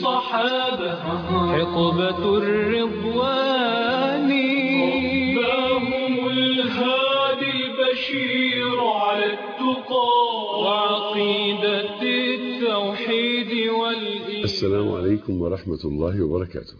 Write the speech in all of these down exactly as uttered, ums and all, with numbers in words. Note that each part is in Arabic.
الصحابة حقبة الرضوان رباهم الهادي البشير على التقى وعقيدة التوحيد والإيمان. السلام عليكم ورحمة الله وبركاته.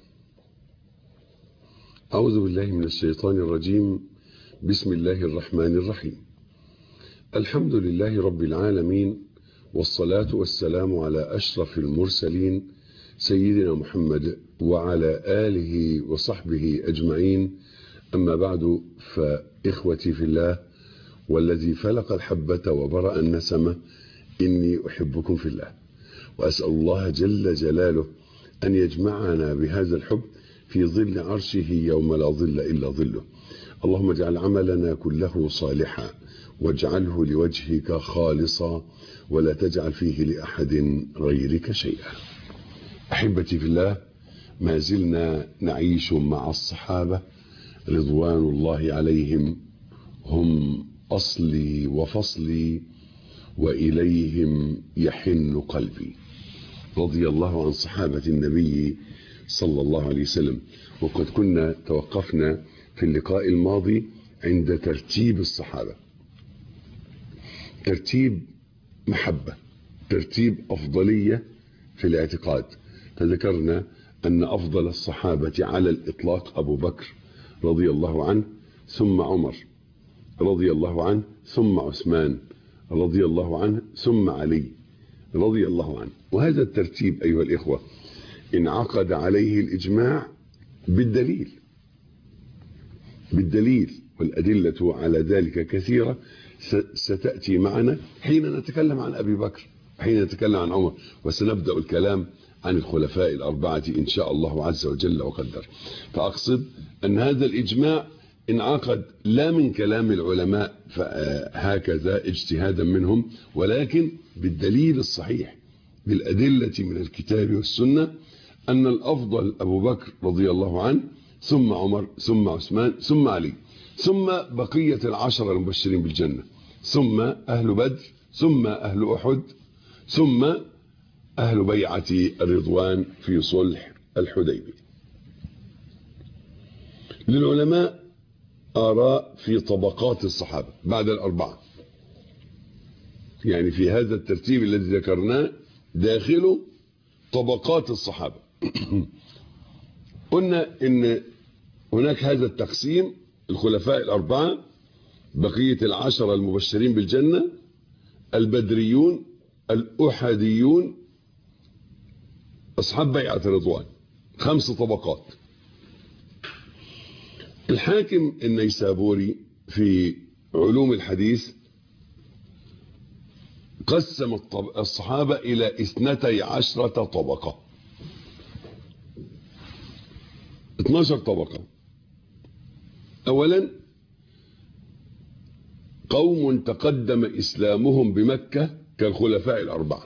أعوذ بالله من الشيطان الرجيم. بسم الله الرحمن الرحيم. الحمد لله رب العالمين، والصلاة والسلام على أشرف المرسلين سيدنا محمد وعلى آله وصحبه أجمعين. أما بعد، فإخوتي في الله والذي فلق الحبة وبرأ النسمة، إني أحبكم في الله، وأسأل الله جل جلاله أن يجمعنا بهذا الحب في ظل عرشه يوم لا ظل إلا ظله. اللهم اجعل عملنا كله صالحا واجعله لوجهك خالصا ولا تجعل فيه لأحد غيرك شيئا. أحبتي في الله، ما زلنا نعيش مع الصحابة رضوان الله عليهم، هم أصلي وفصلي وإليهم يحن قلبي. رضي الله عن صحابة النبي صلى الله عليه وسلم. وقد كنا توقفنا في اللقاء الماضي عند ترتيب الصحابة، ترتيب محبة، ترتيب أفضلية في الاعتقاد. فذكرنا أن أفضل الصحابة على الإطلاق أبو بكر رضي الله عنه، ثم عمر رضي الله عنه، ثم عثمان رضي الله عنه، ثم علي رضي الله عنه. وهذا الترتيب أيها الإخوة انعقد عليه الإجماع بالدليل بالدليل والأدلة على ذلك كثيرة ستأتي معنا حين نتكلم عن أبي بكر، حين نتكلم عن عمر، وسنبدأ الكلام عن الخلفاء الأربعة إن شاء الله عز وجل وقدر. فأقصد أن هذا الإجماع انعقد لا من كلام العلماء هكذا اجتهادا منهم، ولكن بالدليل الصحيح بالأدلة من الكتاب والسنة أن الأفضل أبو بكر رضي الله عنه، ثم عمر، ثم عثمان، ثم علي، ثم بقية العشرة المبشرين بالجنة، ثم أهل بدر، ثم أهل أحد، ثم أهل بيعة الرضوان في صلح الحديبية. للعلماء آراء في طبقات الصحابة بعد الأربعة، يعني في هذا الترتيب الذي ذكرناه داخله طبقات الصحابة. قلنا إن هناك هذا التقسيم: الخلفاء الأربعة، بقية العشرة المبشرين بالجنة، البدريون، الأحديون، أصحاب بيعة الرضوان. خمس طبقات. الحاكم النيسابوري في علوم الحديث قسم الصحابة إلى اثنتي عشرة طبقة، اثناشر طبقة. أولا، قوم تقدم إسلامهم بمكة كالخلفاء الأربعة.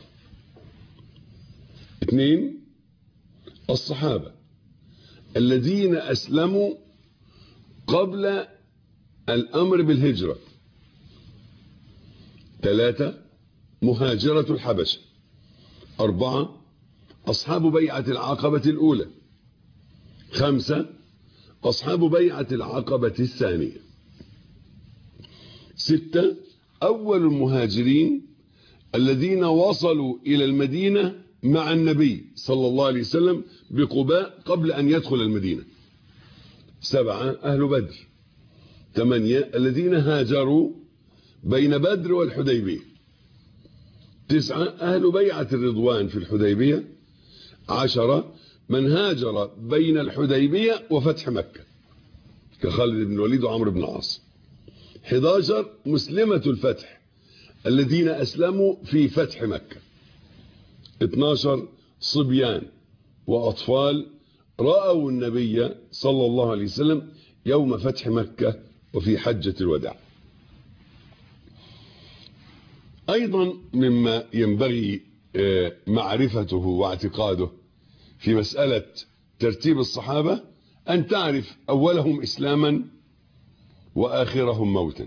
اثنين، الصحابة الذين أسلموا قبل الأمر بالهجرة. ثلاثة، مهاجرة الحبشة. أربعة، أصحاب بيعة العقبة الأولى. خمسة، أصحاب بيعة العقبة الثانية. ستة، أول المهاجرين الذين وصلوا إلى المدينة مع النبي صلى الله عليه وسلم بقباء قبل أن يدخل المدينة. سبعة، أهل بدر. ثمانية، الذين هاجروا بين بدر والحديبية. تسعة، أهل بيعة الرضوان في الحديبية. عشرة، من هاجر بين الحديبية وفتح مكة كخالد بن الوليد وعمرو بن العاص. حداشر، مسلمة الفتح الذين أسلموا في فتح مكة. اثناشر، صبيان وأطفال رأوا النبي صلى الله عليه وسلم يوم فتح مكة وفي حجة الوداع. أيضا مما ينبغي معرفته واعتقاده في مسألة ترتيب الصحابة أن تعرف أولهم إسلاما وآخرهم موتا.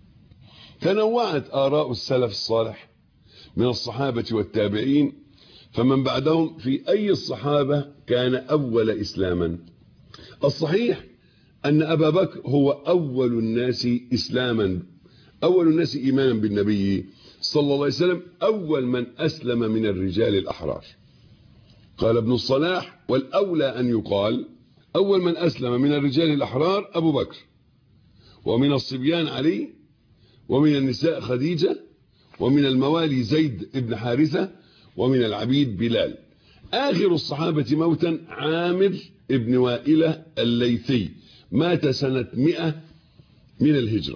تنوعت آراء السلف الصالح من الصحابة والتابعين فمن بعدهم في أي الصحابة كان أول إسلاما؟ الصحيح أن أبا بكر هو أول الناس إسلاما، أول الناس إيمانا بالنبي صلى الله عليه وسلم، أول من أسلم من الرجال الأحرار. قال ابن الصلاح: والأولى أن يقال أول من أسلم من الرجال الأحرار أبو بكر، ومن الصبيان علي، ومن النساء خديجة، ومن الموالي زيد بن حارثة، ومن العبيد بلال. آخر الصحابة موتا عامر بن وائلة الليثي، مات سنة مئة من الهجرة.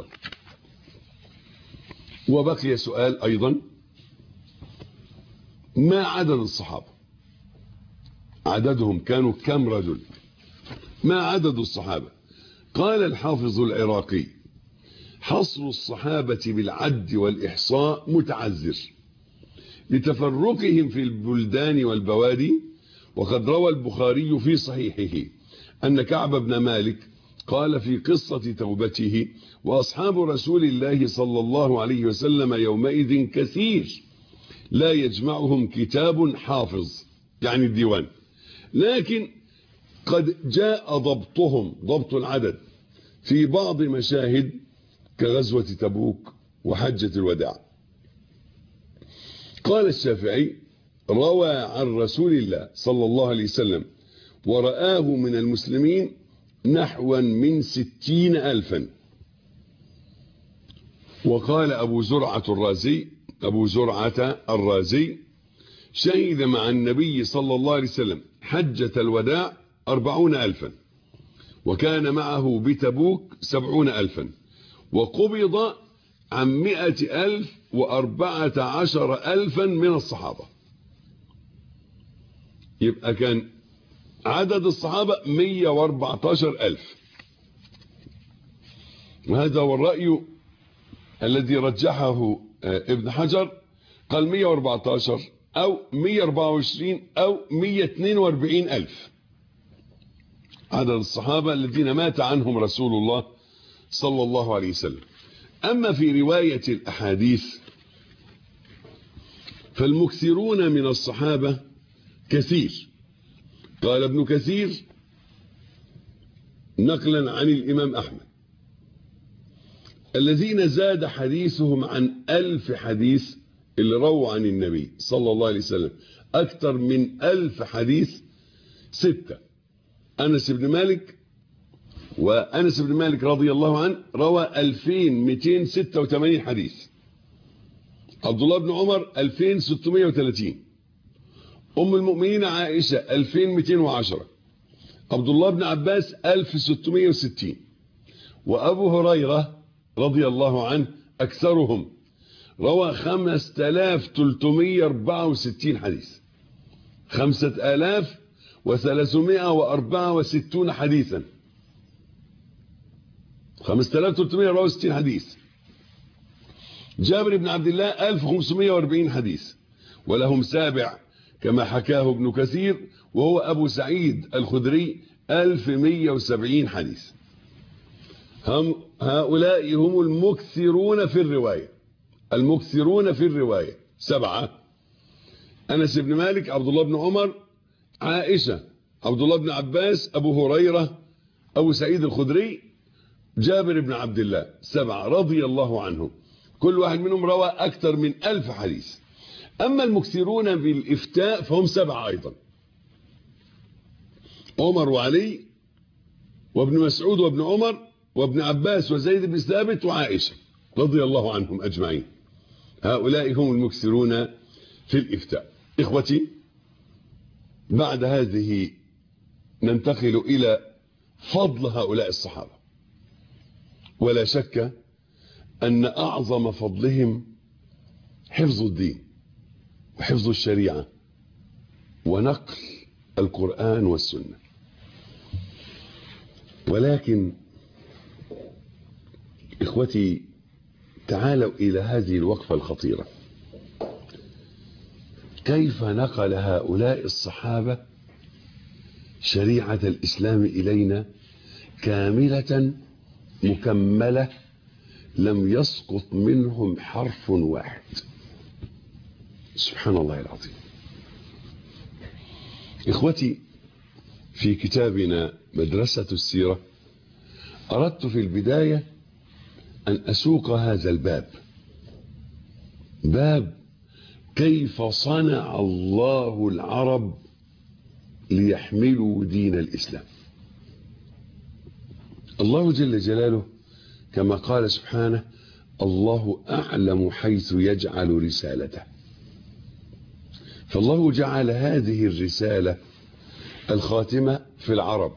وبقي سؤال أيضا: ما عدد الصحابة؟ عددهم كانوا كم رجل؟ ما عدد الصحابة؟ قال الحافظ العراقي: حصر الصحابة بالعد والإحصاء متعذر لتفرقهم في البلدان والبوادي. وقد روى البخاري في صحيحه أن كعب بن مالك قال في قصة توبته: وأصحاب رسول الله صلى الله عليه وسلم يومئذ كثير لا يجمعهم كتاب حافظ، يعني الديوان، لكن قد جاء ضبطهم، ضبط العدد، في بعض مشاهد كغزوة تبوك وحجة الوداع. قال الشافعي: روى عن رسول الله صلى الله عليه وسلم ورآه من المسلمين نحوا من ستين ألفا. وقال أبو زرعة الرازي أبو زرعة الرازي: شهد مع النبي صلى الله عليه وسلم حجة الوداع أربعون ألفا، وكان معه بتبوك سبعون ألفا، وقبض عن مئة ألف وأربعة عشر ألفا من الصحابة. يبقى كان عدد الصحابة مئة وأربعة عشر ألف. وهذا هو الرأي الذي رجحه ابن حجر، قال مئة وأربعة عشر أو مئة وأربعة وعشرين أو مئة واثنين وأربعين ألف عدد الصحابة الذين مات عنهم رسول الله صلى الله عليه وسلم. أما في رواية الأحاديث فالمكثرون من الصحابة كثير. قال ابن كثير نقلا عن الإمام أحمد: الذين زاد حديثهم عن ألف حديث، اللي رووا عن النبي صلى الله عليه وسلم أكثر من ألف حديث، ستة: أنس بن مالك، وأنس بن مالك رضي الله عنه روى ألفين ومئتين وستة وثمانين حديث. عبد الله بن عمر ألفين وستمئة وثلاثين. أم المؤمنين عائشة ألفين ومئتين وعشرة. عبد الله بن عباس ألف وستمئة وستين. وأبو هريرة رضي الله عنه أكثرهم، روى خمسة آلاف وثلاثمئة وأربعة وستين حديث، خمسة آلاف وثلاثمئة وأربعة وستين حديثا، خمسة آلاف وثلاثمئة وأربعة وستين حديث. جابر بن عبد الله ألف وخمسمئة وأربعين حديث، ولهم سابع كما حكاه ابن كثير وهو أبو سعيد الخدري ألف ومئة وسبعين حديث. هم هؤلاء هم المكثرون في الرواية، المكثرون في الرواية سبعة: أنس بن مالك، عبد الله بن عمر، عائشة، عبد الله بن عباس، أبو هريرة، أبو سعيد الخدري، جابر بن عبد الله، سبعة رضي الله عنهم، كل واحد منهم روى أكثر من ألف حديث. أما المكثرون بالإفتاء فهم سبعة أيضا: عمر وعلي وابن مسعود وابن عمر وابن عباس وزيد بن ثابت وعائشة رضي الله عنهم أجمعين. هؤلاء هم المكثرون في الإفتاء. إخوتي، بعد هذه ننتقل إلى فضل هؤلاء الصحابة. ولا شك أن أعظم فضلهم حفظ الدين وحفظ الشريعة ونقل القرآن والسنة. ولكن إخوتي، تعالوا إلى هذه الوقفة الخطيرة: كيف نقل هؤلاء الصحابة شريعة الإسلام إلينا كاملة مكملة لم يسقط منهم حرف واحد؟ سبحان الله العظيم. إخوتي، في كتابنا مدرسة السيرة أردت في البداية أن أسوق هذا الباب، باب كيف صنع الله العرب ليحملوا دين الإسلام. الله جل جلاله كما قال سبحانه: الله أعلم حيث يجعل رسالته. فالله جعل هذه الرسالة الخاتمة في العرب،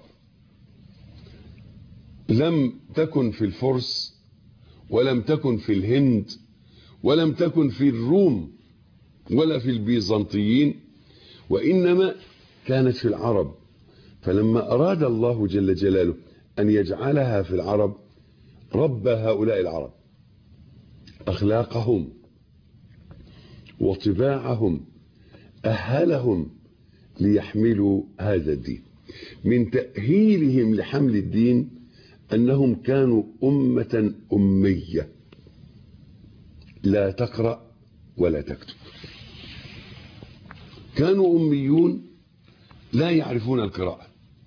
لم تكن في الفرس ولم تكن في الهند ولم تكن في الروم ولا في البيزنطيين، وإنما كانت في العرب. فلما أراد الله جل جلاله أن يجعلها في العرب ربى هؤلاء العرب، أخلاقهم وطباعهم أهلهم ليحملوا هذا الدين. من تأهيلهم لحمل الدين أنهم كانوا أمة أمية لا تقرأ ولا تكتب، كانوا أميون لا يعرفون القراءة،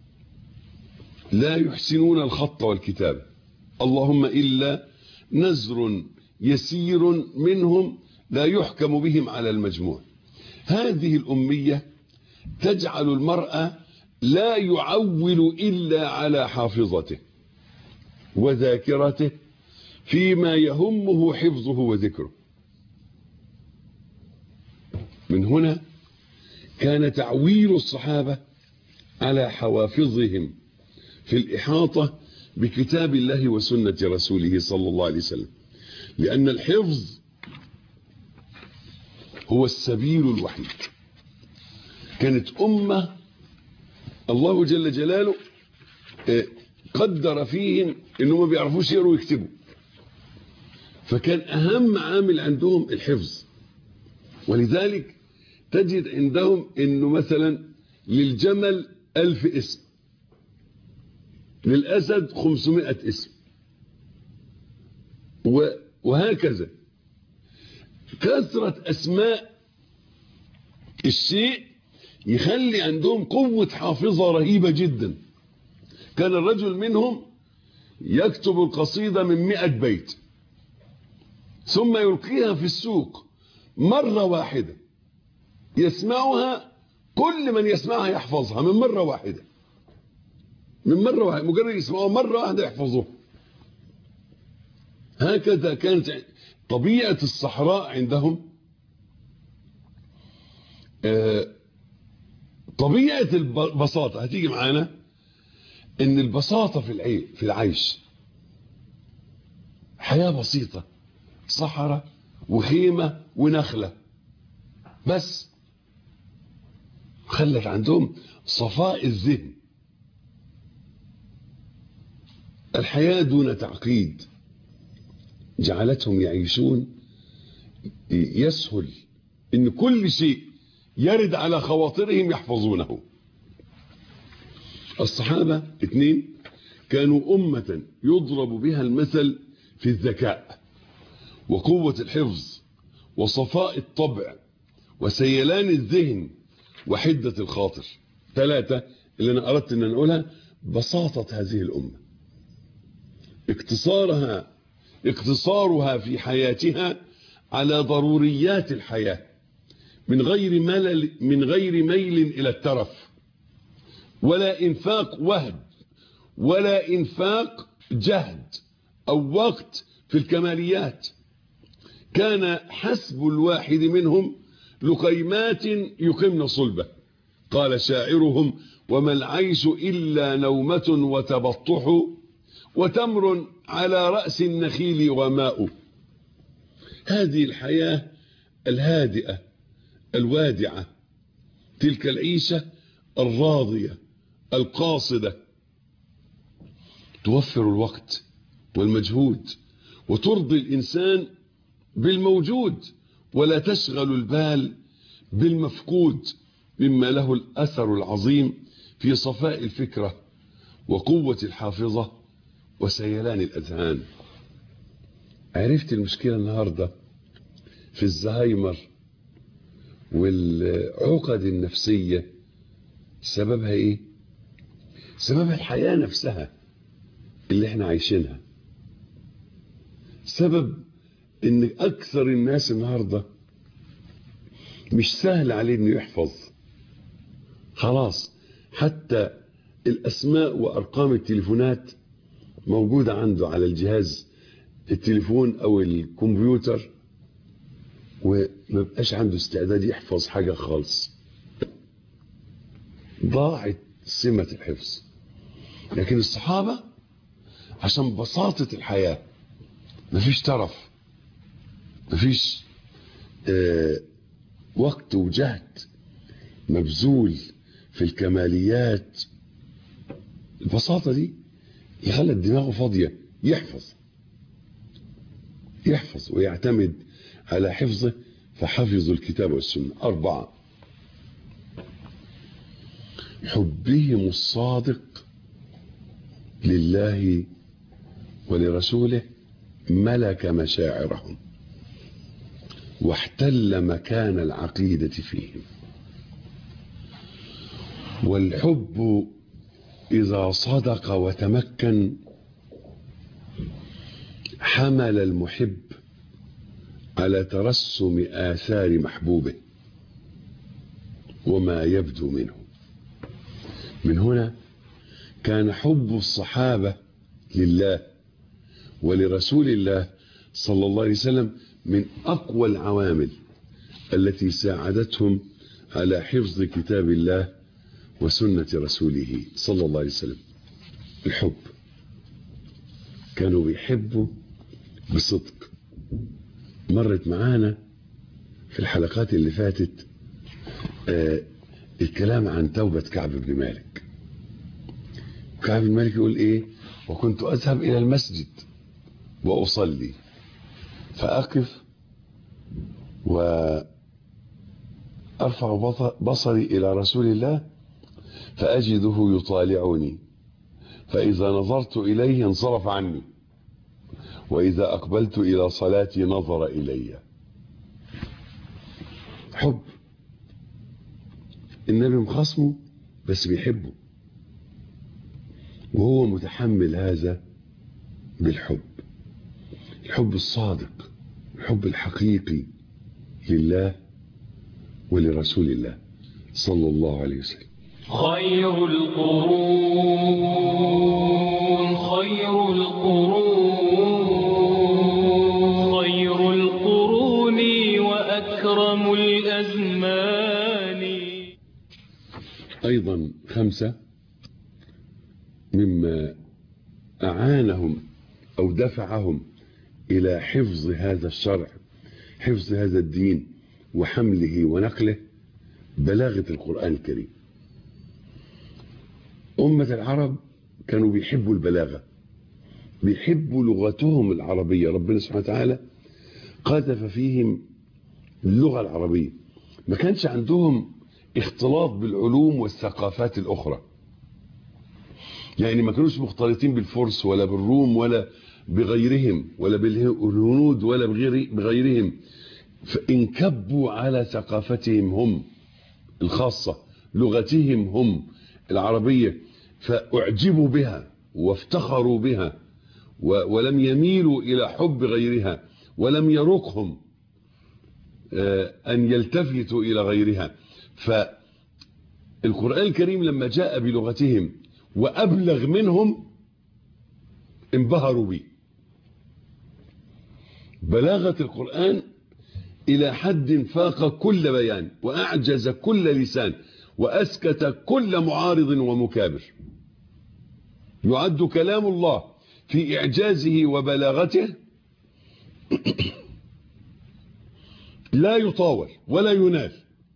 لا يحسنون الخط والكتابة، اللهم إلا نزر يسير منهم لا يحكم بهم على المجموع. هذه الأمية تجعل المرأة لا يعول إلا على حافظته وذاكرته فيما يهمه حفظه وذكره. من هنا كان تعويل الصحابة على حوافظهم في الإحاطة بكتاب الله وسنة رسوله صلى الله عليه وسلم، لأن الحفظ هو السبيل الوحيد. كانت أمة الله جل جلاله قدر فيهم إنهم ما بيعرفوش يقروا ويكتبوا، فكان أهم عامل عندهم الحفظ. ولذلك تجد عندهم إنه مثلا للجمل ألف اسم، للأسد خمسمائة اسم، وهكذا. كثرة أسماء الشيء يخلي عندهم قوة حافظة رهيبة جدا. كان الرجل منهم يكتب القصيدة من مئة بيت ثم يلقيها في السوق مرة واحدة، يسمعها كل من يسمعها يحفظها من مرة واحدة، من مرة واحدة، مجرد يسمعها مرة واحدة يحفظوها. هكذا كانت طبيعة الصحراء عندهم. طبيعة البساطة هتيجي معانا ان البساطة في في العيش، حياة بسيطة، صحراء وخيمة ونخلة بس، خلت عندهم صفاء الذهن، الحياة دون تعقيد جعلتهم يعيشون يسهل ان كل شيء يرد على خواطرهم يحفظونه. الصحابة اثنين كانوا أمة يضرب بها المثل في الذكاء وقوة الحفظ وصفاء الطبع وسيلان الذهن وحدة الخاطر. ثلاثة اللي أنا أردت أن نقولها: بساطة هذه الأمة، اقتصارها اقتصارها في حياتها على ضروريات الحياة من غير ملل من غير ميل إلى الترف، ولا إنفاق وهد ولا إنفاق جهد أو وقت في الكماليات. كان حسب الواحد منهم لقيمات يقمن صلبه. قال شاعرهم: وما العيش إلا نومة وتبطح وتمر على رأس النخيل وماء. هذه الحياة الهادئة الوادعة، تلك العيشة الراضية القاصدة، توفر الوقت والمجهود وترضي الإنسان بالموجود ولا تشغل البال بالمفقود، مما له الأثر العظيم في صفاء الفكرة وقوة الحافظة وسيلان الأذهان. عرفت المشكلة النهاردة في الزهايمر والعقد النفسية سببها ايه؟ سببها الحياة نفسها اللي احنا عايشينها. سبب ان اكثر الناس النهاردة مش سهل عليه انه يحفظ. خلاص حتى الاسماء وارقام التليفونات موجودة عنده على الجهاز التليفون او الكمبيوتر، وما بقاش عنده استعداد يحفظ حاجة خالص. ضاعت سمة الحفظ. لكن الصحابة عشان بساطة الحياة، مفيش طرف، مفيش آه وقت وجهد مبذول في الكماليات. البساطة دي يخلي دماغه فاضية، يحفظ يحفظ ويعتمد على حفظه. فحفظوا الكتاب والسنة. أربعة، حبهم الصادق لله ولرسوله ملك مشاعرهم واحتل مكان العقيدة فيهم. والحب إذا صدق وتمكن حمل المحب على ترسم آثار محبوبه وما يبدو منه. من هنا كان حب الصحابة لله ولرسول الله صلى الله عليه وسلم من أقوى العوامل التي ساعدتهم على حفظ كتاب الله وسنة رسوله صلى الله عليه وسلم. الحب، كانوا بيحبوا بصدق. مرت معانا في الحلقات اللي فاتت آه الكلام عن توبة كعب بن مالك. كعب بن مالك يقول ايه؟ وكنت اذهب الى المسجد واصلي فاقف وارفع بصري الى رسول الله فاجده يطالعني، فاذا نظرت اليه انصرف عني، واذا اقبلت الى صلاتي نظر الي. حب. النبي مخاصمه بس بيحبه، وهو متحمل هذا بالحب، الحب الصادق، الحب الحقيقي لله ولرسول الله صلى الله عليه وسلم. خير القرون خير القرون خير القرون وأكرم الأزمان. أيضا خمسة مما أعانهم أو دفعهم إلى حفظ هذا الشرع، حفظ هذا الدين وحمله ونقله، بلاغة القرآن الكريم. أمة العرب كانوا بيحبوا البلاغة، بيحبوا لغتهم العربية. ربنا سبحانه وتعالى قذف فيهم اللغة العربية. ما كانش عندهم اختلاط بالعلوم والثقافات الأخرى، يعني ما كانوش مختلطين بالفرس ولا بالروم ولا بغيرهم ولا بالهنود ولا بغيرهم، فانكبوا على ثقافتهم هم الخاصة، لغتهم هم العربية، فأعجبوا بها وافتخروا بها ولم يميلوا إلى حب غيرها، ولم يرقهم أن يلتفتوا إلى غيرها. فالقرآن الكريم لما جاء بلغتهم وأبلغ منهم انبهروا به. بلاغة القرآن إلى حد فاق كل بيان وأعجز كل لسان وأسكت كل معارض ومكابر. يعد كلام الله في إعجازه وبلاغته لا يطاول ولا ينال.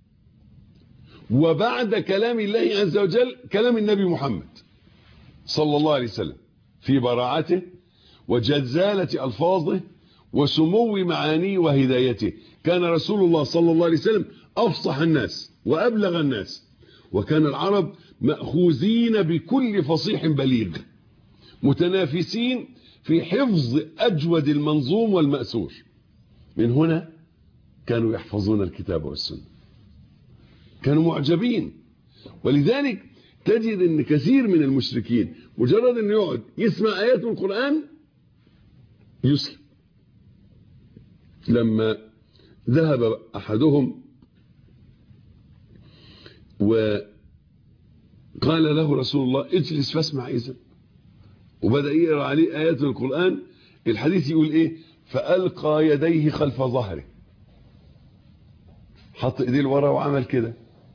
وبعد كلام الله عز وجل كلام النبي محمد صلى الله عليه وسلم في براعته وجزالة ألفاظه وسمو معانيه وهدايته. كان رسول الله صلى الله عليه وسلم أفصح الناس وأبلغ الناس، وكان العرب مأخوذين بكل فصيح بليغ، متنافسين في حفظ أجود المنظوم والمأثور. من هنا كانوا يحفظون الكتاب والسنة، كانوا معجبين ولذلك تجد ان كثير من المشركين مجرد انه يقعد يسمع ايات من القرآن يسلم. لما ذهب احدهم وقال له رسول الله اجلس فاسمع اذا، وبدأ يقرأ عليه ايات من القرآن. الحديث يقول ايه؟ فألقى يديه خلف ظهره، حط ايديه لورا وعمل كده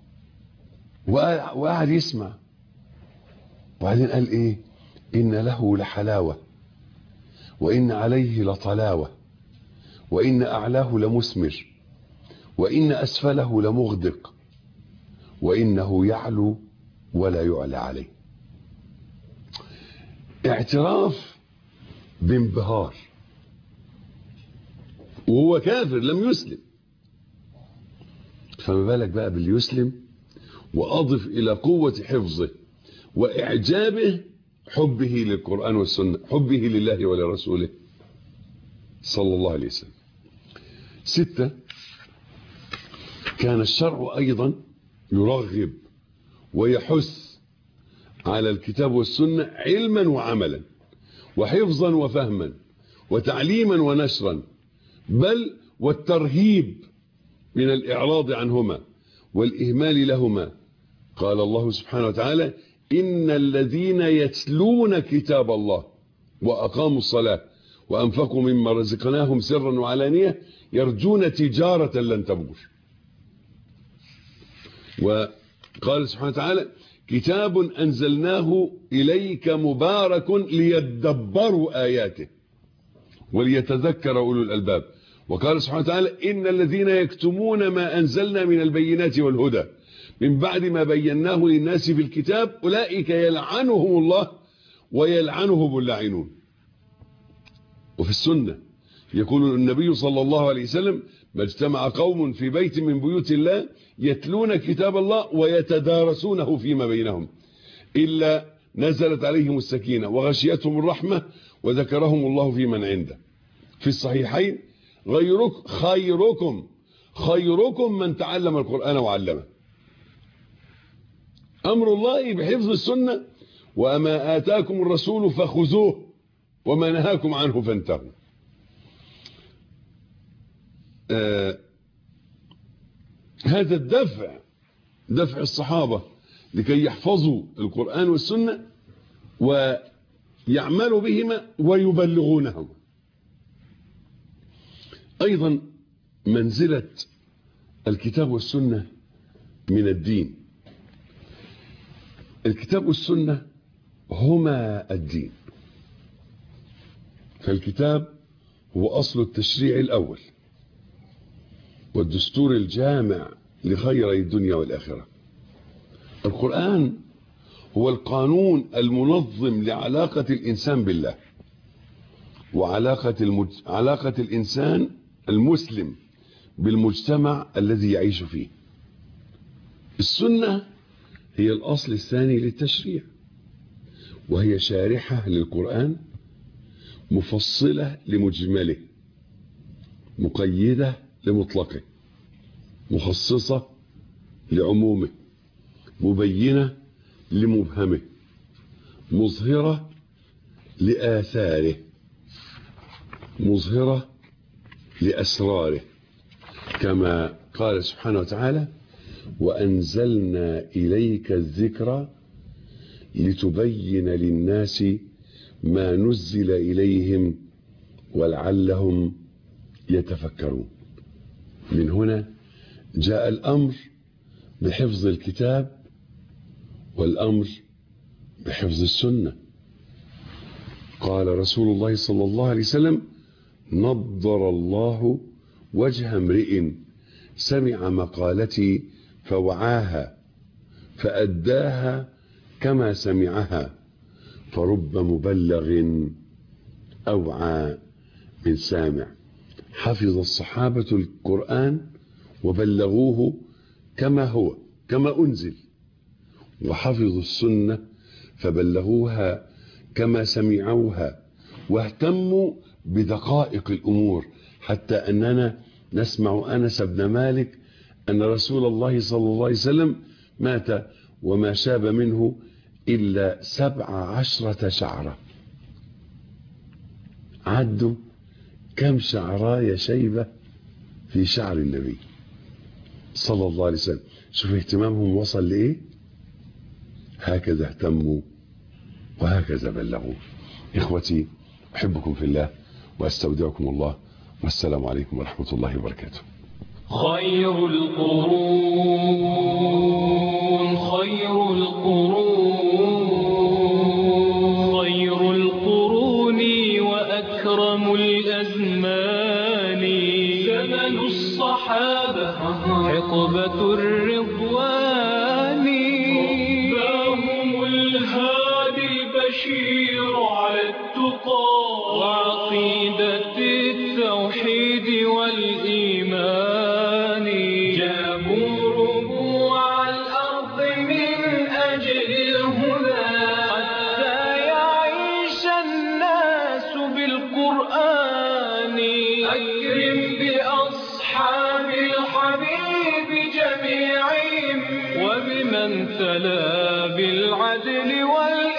وقعد يسمع. وبعدين قال ايه؟ ان له لحلاوة وان عليه لطلاوة وان اعلاه لمثمر وان اسفله لمغدق وانه يعلو ولا يعلى عليه. اعتراف بانبهار وهو كافر لم يسلم، فما بالك بقى باللي يسلم. وأضف إلى قوة حفظه وإعجابه حبه للقرآن والسنة، حبه لله ولرسوله صلى الله عليه وسلم. ستة، كان الشرع أيضا يرغب ويحث على الكتاب والسنة علما وعملا وحفظا وفهما وتعليما ونشرا، بل والترهيب من الإعراض عنهما والإهمال لهما. قال الله سبحانه وتعالى إن الذين يتلون كتاب الله وأقاموا الصلاة وأنفقوا مما رزقناهم سرا وعلانية يرجون تجارة لن تبور. وقال سبحانه وتعالى كتاب أنزلناه إليك مبارك ليدبروا آياته وليتذكر أولو الألباب. وقال سبحانه وتعالى إن الذين يكتمون ما أنزلنا من البينات والهدى من بعد ما بيناه للناس في الكتاب أولئك يلعنهم الله ويلعنهم اللاعنون. وفي السنة يقول النبي صلى الله عليه وسلم ما اجتمع قوم في بيت من بيوت الله يتلون كتاب الله ويتدارسونه فيما بينهم إلا نزلت عليهم السكينة وغشيتهم الرحمة وذكرهم الله في من عنده. في الصحيحين غيرك خيركم خيركم من تعلم القرآن وعلمه. أمر الله بحفظ السنة وما آتاكم الرسول فخذوه وما نهاكم عنه فانتهوا. آه هذا الدفع دفع الصحابة لكي يحفظوا القرآن والسنة ويعملوا بهما ويبلغونهما. أيضا منزلة الكتاب والسنة من الدين. الكتاب والسنة هما الدين، فالكتاب هو أصل التشريع الأول والدستور الجامع لخيري الدنيا والآخرة. القرآن هو القانون المنظم لعلاقة الإنسان بالله وعلاقة المج... علاقة الإنسان المسلم بالمجتمع الذي يعيش فيه. السنة هي الأصل الثاني للتشريع، وهي شارحة للقرآن مفصلة لمجمله مقيدة لمطلقه مخصصة لعمومه مبينة لمبهمه مظهرة لآثاره مظهرة لأسراره، كما قال سبحانه وتعالى وأنزلنا إليك الذكر لتبين للناس ما نزل إليهم ولعلهم يتفكرون. من هنا جاء الأمر بحفظ الكتاب والأمر بحفظ السنة. قال رسول الله صلى الله عليه وسلم نضر الله وجه امرئ سمع مقالتي فوعاها فأداها كما سمعها فرب مبلغ أوعى من سامع. حفظ الصحابة القرآن وبلغوه كما هو كما أنزل، وحفظوا السنة فبلغوها كما سمعوها واهتموا بدقائق الأمور، حتى أننا نسمع أنس بن مالك أن رسول الله صلى الله عليه وسلم مات وما شاب منه إلا سبع عشرة شعرة. عدوا كم شعراية شيبة في شعر النبي صلى الله عليه وسلم. شوف اهتمامهم وصل لإيه. هكذا اهتموا وهكذا بلغوا. إخوتي أحبكم في الله وأستودعكم الله، والسلام عليكم ورحمة الله وبركاته. خير القرون خير القرون خير القرون وأكرم الأزمان زمن الصحابة حقبة الرضوان رباهم الهادي البشير على التقى وعقيدة التوحيد والإيمان جابوا ربوع الأرض من أجل الهدى حتى يعيش الناس بالقرآن. أكرم بأصحاب الحبيب جميعهم وبمن تلا بالعدل وال